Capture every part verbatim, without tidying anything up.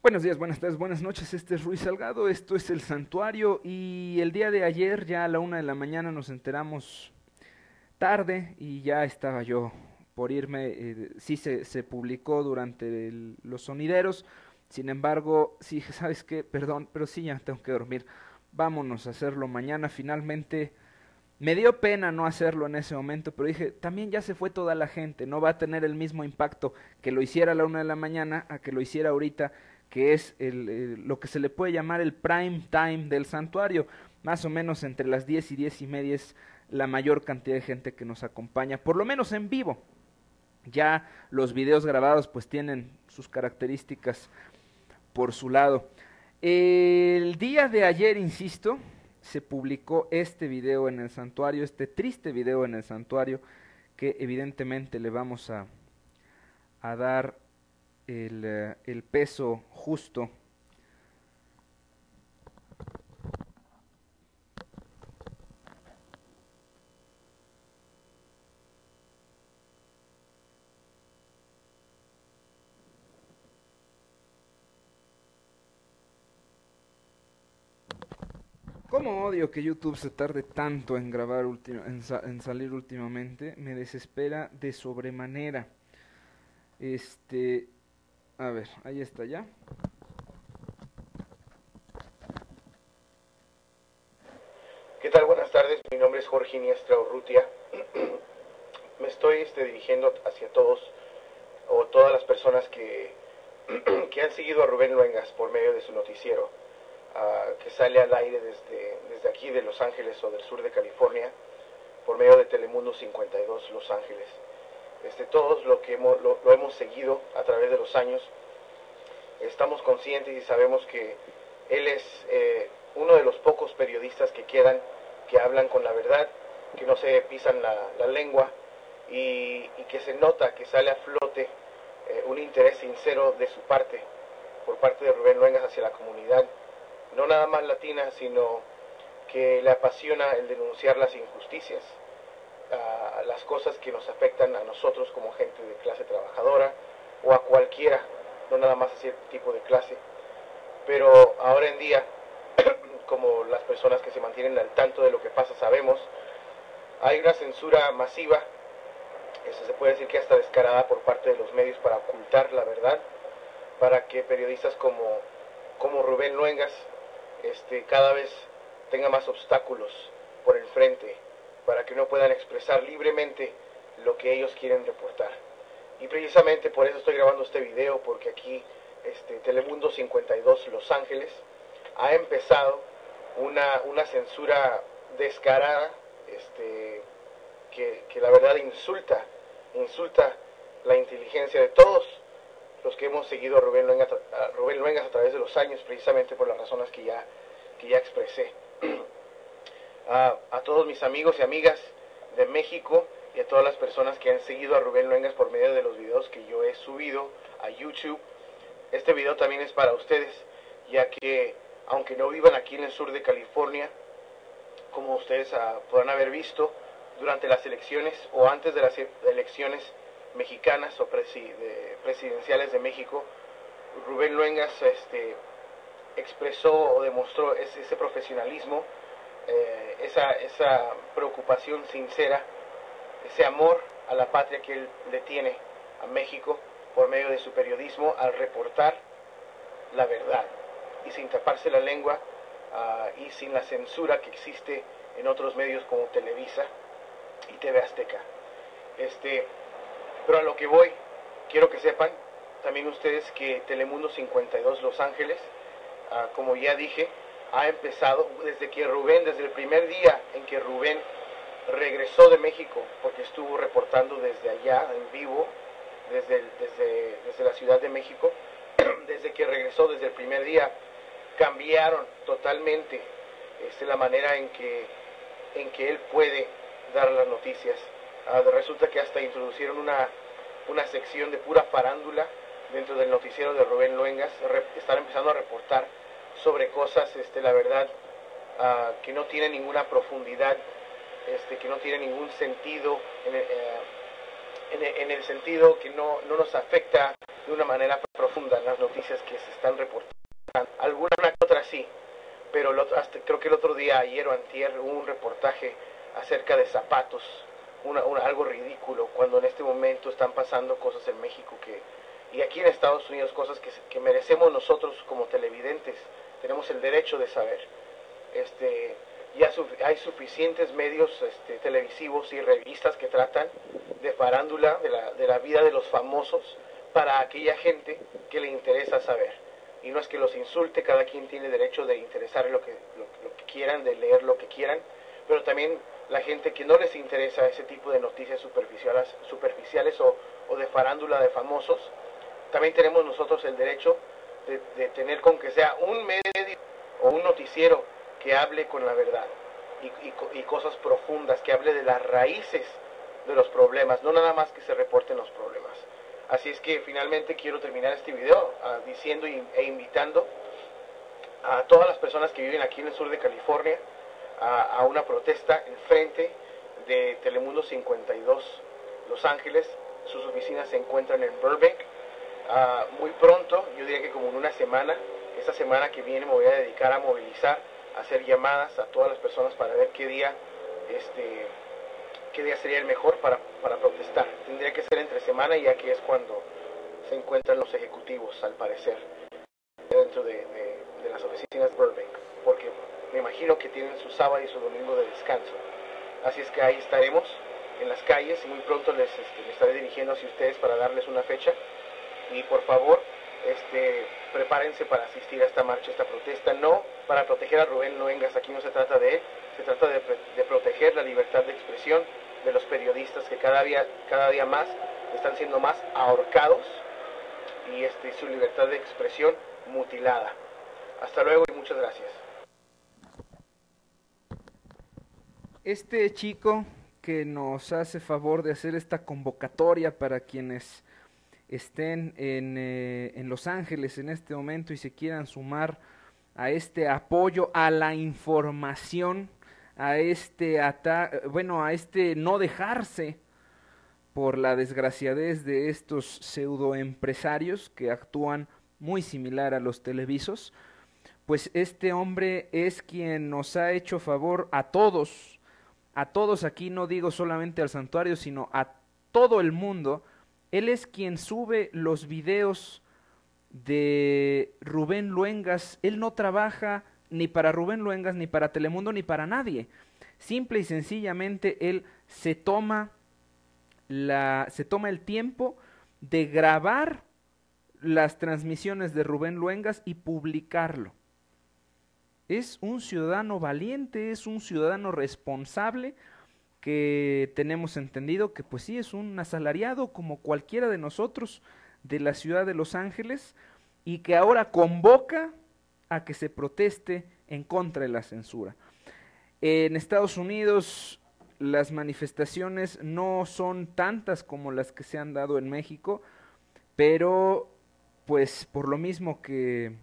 Buenos días, buenas tardes, buenas noches, este es Ruiz Salgado, esto es El Santuario y el día de ayer ya a la una de la mañana nos enteramos tarde y ya estaba yo por irme, eh, sí se, se publicó durante el- los sonideros, sin embargo, sí, ¿sabes qué? Perdón, pero sí ya tengo que dormir, vámonos a hacerlo mañana, finalmente me dio pena no hacerlo en ese momento, pero dije, también ya se fue toda la gente, no va a tener el mismo impacto que lo hiciera a la una de la mañana a que lo hiciera ahorita, que es el, el- lo que se le puede llamar el prime time del santuario, más o menos entre las diez y diez y media es la mayor cantidad de gente que nos acompaña, por lo menos en vivo. Ya los videos grabados pues tienen sus características por su lado. El día de ayer, insisto, se publicó este video en el santuario, este triste video en el santuario, que evidentemente le vamos a, a dar el, eh, el peso justo. Como odio que YouTube se tarde tanto en grabar, en, sa- en salir últimamente, me desespera de sobremanera. Este, a ver, ahí está ya. ¿Qué tal? Buenas tardes, mi nombre es Jorge Iniestra Urrutia. Me estoy este, dirigiendo hacia todos o todas las personas que, que han seguido a Rubén Luengas por medio de su noticiero, uh, que sale al aire desde, desde aquí de Los Ángeles o del sur de California, por medio de Telemundo cincuenta y dos Los Ángeles. Este, todos lo, que hemos, lo, lo hemos seguido a través de los años, estamos conscientes y sabemos que él es eh, uno de los pocos periodistas que quedan, que hablan con la verdad, que no se pisan la, la lengua y, y que se nota que sale a flote eh, un interés sincero de su parte, por parte de Rubén Luengas hacia la comunidad, no nada más latina, sino que le apasiona el denunciar las injusticias, a las cosas que nos afectan a nosotros como gente de clase trabajadora o a cualquiera, no nada más a cierto tipo de clase. Pero ahora en día, como las personas que se mantienen al tanto de lo que pasa sabemos, hay una censura masiva, eso se puede decir que hasta descarada por parte de los medios para ocultar la verdad, para que periodistas como, como Rubén Luengas este, cada vez tenga más obstáculos por el frente, para que no puedan expresar libremente lo que ellos quieren reportar. Y precisamente por eso estoy grabando este video, porque aquí este, Telemundo cincuenta y dos Los Ángeles ha empezado una, una censura descarada, este, que, que la verdad insulta, insulta la inteligencia de todos los que hemos seguido a Rubén Luengas a, Rubén Luengas a través de los años, precisamente por las razones que ya, que ya expresé. A, a todos mis amigos y amigas de México y a todas las personas que han seguido a Rubén Luengas por medio de los videos que yo he subido a YouTube. Este video también es para ustedes, ya que aunque no vivan aquí en el sur de California, como ustedes uh, podrán haber visto, durante las elecciones o antes de las elecciones mexicanas o presi de, presidenciales de México, Rubén Luengas este, expresó o demostró ese, ese profesionalismo, eh, esa, esa preocupación sincera, ese amor a la patria que él le tiene a México por medio de su periodismo al reportar la verdad y sin taparse la lengua uh, y sin la censura que existe en otros medios como Televisa y T V Azteca. Este, pero a lo que voy, quiero que sepan también ustedes que Telemundo cincuenta y dos Los Ángeles, uh, como ya dije, ha empezado desde que Rubén, desde el primer día en que Rubén regresó de México, porque estuvo reportando desde allá en vivo, desde, el, desde, desde la Ciudad de México, desde que regresó, desde el primer día, cambiaron totalmente este, la manera en que, en que él puede dar las noticias. Uh, resulta que hasta introducieron una, una sección de pura farándula dentro del noticiero de Rubén Luengas. Re, están empezando a reportar sobre cosas, este, la verdad, uh, que no tienen ninguna profundidad, este, que no tiene ningún sentido en, eh, en, en el sentido que no, no nos afecta de una manera profunda las noticias que se están reportando. Alguna una que otra sí, pero el otro, hasta, creo que el otro día, ayer o antier, hubo un reportaje acerca de zapatos, una, una, algo ridículo, cuando en este momento están pasando cosas en México que, y aquí en Estados Unidos, cosas que, que merecemos nosotros como televidentes, tenemos el derecho de saber. Este, ya su, hay suficientes medios este, televisivos y revistas que tratan de farándula, de la, de la vida de los famosos, para aquella gente que le interesa saber. Y no es que los insulte, cada quien tiene derecho de interesar lo que, lo, lo que quieran, de leer lo que quieran, pero también la gente que no les interesa ese tipo de noticias superficiales, superficiales o, o de farándula de famosos, también tenemos nosotros el derecho de, de tener con que sea un medio o un noticiero que hable con la verdad y, y, y cosas profundas, que hable de las raíces de los problemas, no nada más que se reporten los problemas. Así es que finalmente quiero terminar este video uh, diciendo y, e invitando a todas las personas que viven aquí en el sur de California a, a una protesta en frente de Telemundo cincuenta y dos Los Ángeles. Sus oficinas se encuentran en Burbank. Uh, muy pronto, yo diría que como en una semana, esta semana que viene me voy a dedicar a movilizar, a hacer llamadas a todas las personas para ver qué día, este, qué día sería el mejor para, para protestar. Tendría que ser entre semana, ya que es cuando se encuentran los ejecutivos, al parecer, dentro de, de, de las oficinas de Burbank, porque me imagino que tienen su sábado y su domingo de descanso. Así es que ahí estaremos en las calles y muy pronto les, este, me estaré dirigiendo hacia ustedes para darles una fecha. Y por favor, este, prepárense para asistir a esta marcha, a esta protesta, no para proteger a Rubén Luengas, aquí no se trata de él, se trata de, de proteger la libertad de expresión de los periodistas que cada día, cada día más están siendo más ahorcados y este, su libertad de expresión mutilada. Hasta luego y muchas gracias. Este chico que nos hace favor de hacer esta convocatoria para quienes estén en, eh, en Los Ángeles en este momento y se quieran sumar a este apoyo a la información, a este ata bueno, a este no dejarse por la desgraciadez de estos pseudoempresarios que actúan muy similar a los televisos, pues este hombre es quien nos ha hecho favor a todos, a todos aquí, no digo solamente al santuario, sino a todo el mundo. Él es quien sube los videos de Rubén Luengas. Él no trabaja ni para Rubén Luengas, ni para Telemundo, ni para nadie. Simple y sencillamente él se toma, la, se toma el tiempo de grabar las transmisiones de Rubén Luengas y publicarlo. Es un ciudadano valiente, es un ciudadano responsable, que tenemos entendido que pues sí es un asalariado como cualquiera de nosotros de la ciudad de Los Ángeles y que ahora convoca a que se proteste en contra de la censura. En Estados Unidos las manifestaciones no son tantas como las que se han dado en México, pero pues por lo mismo que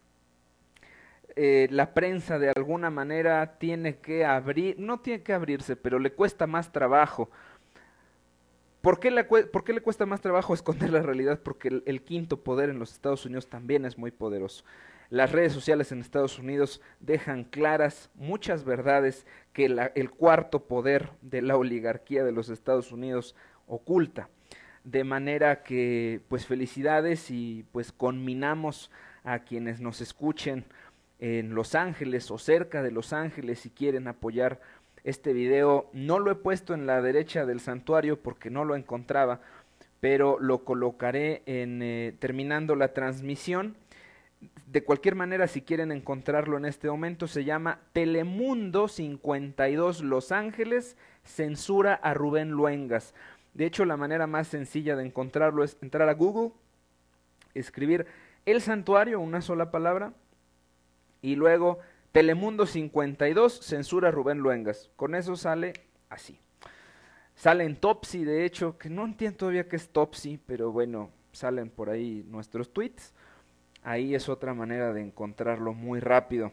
Eh, la prensa de alguna manera tiene que abrir, no tiene que abrirse, pero le cuesta más trabajo. ¿Por qué, le, ¿Por qué le cuesta más trabajo esconder la realidad? Porque el, el quinto poder en los Estados Unidos también es muy poderoso. Las redes sociales en Estados Unidos dejan claras muchas verdades que la, el cuarto poder de la oligarquía de los Estados Unidos oculta. De manera que, pues felicidades y pues conminamos a quienes nos escuchen en Los Ángeles o cerca de Los Ángeles si quieren apoyar este video. No lo he puesto en la derecha del santuario porque no lo encontraba, pero lo colocaré en eh, terminando la transmisión. De cualquier manera, si quieren encontrarlo en este momento, se llama Telemundo cincuenta y dos Los Ángeles censura a Rubén Luengas. De hecho, la manera más sencilla de encontrarlo es entrar a Google, escribir El Santuario, una sola palabra, y luego Telemundo cincuenta y dos censura a Rubén Luengas. Con eso sale así. Sale en Topsy, de hecho, que no entiendo todavía qué es Topsy, pero bueno, salen por ahí nuestros tweets. Ahí es otra manera de encontrarlo muy rápido.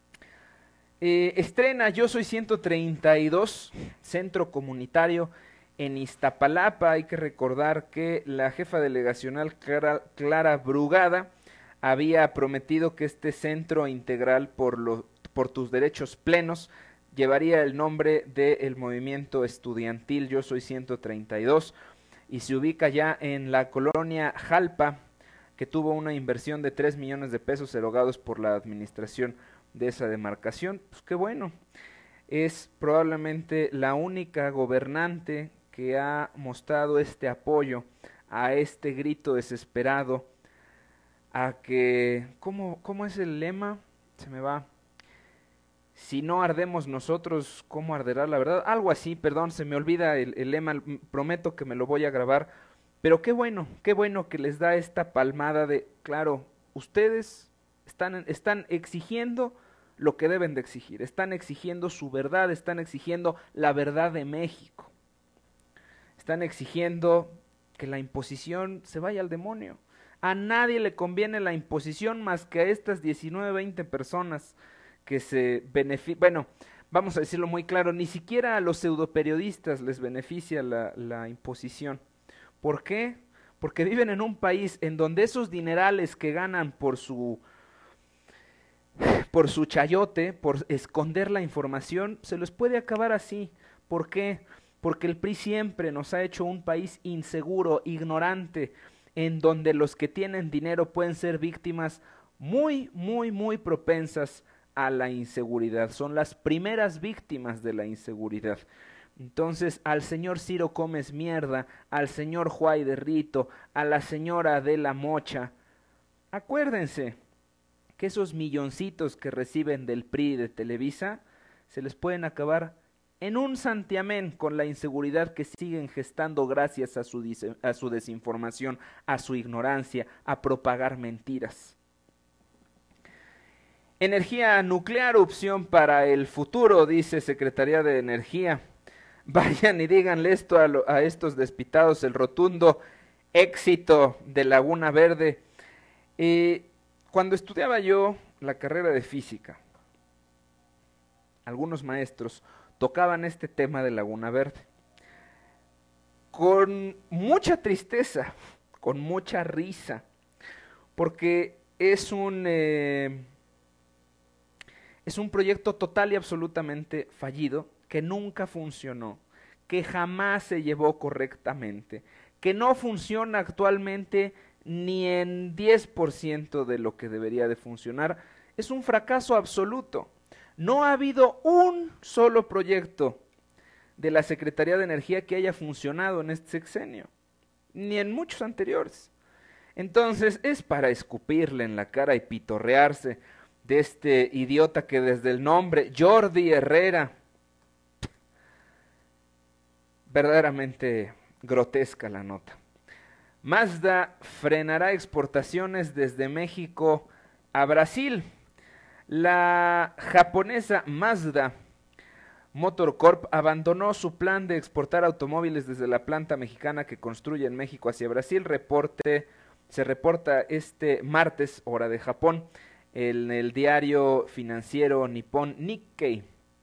Eh, estrena Yo Soy ciento treinta y dos, centro comunitario en Iztapalapa. Hay que recordar que la jefa delegacional Clara, Clara Brugada había prometido que este centro integral por, lo, por tus derechos plenos llevaría el nombre del movimiento estudiantil Yo Soy ciento treinta y dos y se ubica ya en la colonia Jalpa, que tuvo una inversión de tres millones de pesos erogados por la administración de esa demarcación. Pues qué bueno, es probablemente la única gobernante que ha mostrado este apoyo a este grito desesperado, a que, ¿cómo, cómo es el lema? Se me va. Si no ardemos nosotros, ¿cómo arderá la verdad? Algo así, perdón, se me olvida el, el lema, prometo que me lo voy a grabar. Pero qué bueno, qué bueno que les da esta palmada de, claro, ustedes están, están exigiendo lo que deben de exigir, están exigiendo su verdad, están exigiendo la verdad de México, están exigiendo que la imposición se vaya al demonio. A nadie le conviene la imposición más que a estas diecinueve, veinte personas que se benefician, bueno, vamos a decirlo muy claro, ni siquiera a los pseudoperiodistas les beneficia la, la imposición. ¿Por qué? Porque viven en un país en donde esos dinerales que ganan por su por su chayote, por esconder la información, se les puede acabar así. ¿Por qué? Porque el P R I siempre nos ha hecho un país inseguro, ignorante, en donde los que tienen dinero pueden ser víctimas muy, muy, muy propensas a la inseguridad. Son las primeras víctimas de la inseguridad. Entonces, al señor Ciro Gómez Mierda, al señor Juay de Rito, a la señora Adela Mocha, acuérdense que esos milloncitos que reciben del P R I y de Televisa se les pueden acabar en un santiamén con la inseguridad que siguen gestando gracias a su, a su desinformación, a su ignorancia, a propagar mentiras. Energía nuclear, opción para el futuro, dice Secretaría de Energía. Vayan y díganle esto a, lo, a estos despitados, el rotundo éxito de Laguna Verde. Eh, cuando estudiaba yo la carrera de física, algunos maestros tocaban este tema de Laguna Verde. Con mucha tristeza, con mucha risa, porque es un, eh, es un proyecto total y absolutamente fallido, que nunca funcionó, que jamás se llevó correctamente, que no funciona actualmente ni en diez por ciento de lo que debería de funcionar. Es un fracaso absoluto. No ha habido un solo proyecto de la Secretaría de Energía que haya funcionado en este sexenio, ni en muchos anteriores. Entonces es para escupirle en la cara y pitorrearse de este idiota que desde el nombre, Jordi Herrera, verdaderamente grotesca la nota. Mazda frenará exportaciones desde México a Brasil. La japonesa Mazda Motor Corp abandonó su plan de exportar automóviles desde la planta mexicana que construye en México hacia Brasil. Reporte, se reporta este martes, hora de Japón, en el diario financiero nipón Nikkei.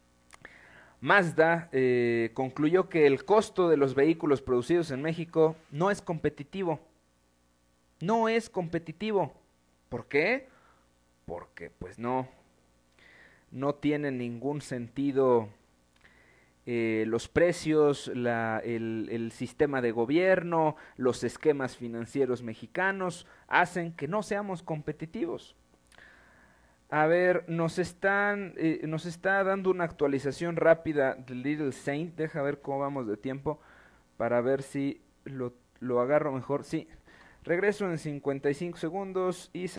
Mazda eh, concluyó que el costo de los vehículos producidos en México no es competitivo. No es competitivo. ¿Por qué? Porque pues no, no tiene ningún sentido eh, los precios, la, el, el sistema de gobierno, los esquemas financieros mexicanos hacen que no seamos competitivos. A ver, nos están, eh, nos está dando una actualización rápida de Little Saint. Deja ver cómo vamos de tiempo para ver si lo, lo agarro mejor. Sí, regreso en cincuenta y cinco segundos y